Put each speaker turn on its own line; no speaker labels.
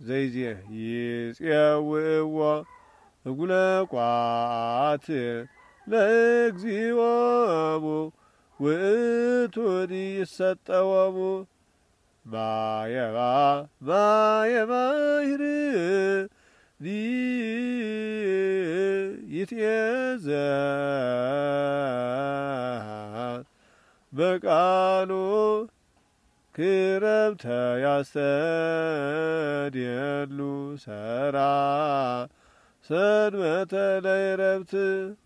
ዘይዜ ይፄውዕዎ እጉለ ቋት ለእግዚኦሙ ውእቱኒ ይሰጠወሙ ማየባህር ይትዔዘ በቃሉ ክረምተ ያስተድየሉ ሰራ ሰንበተ ለዕረፍት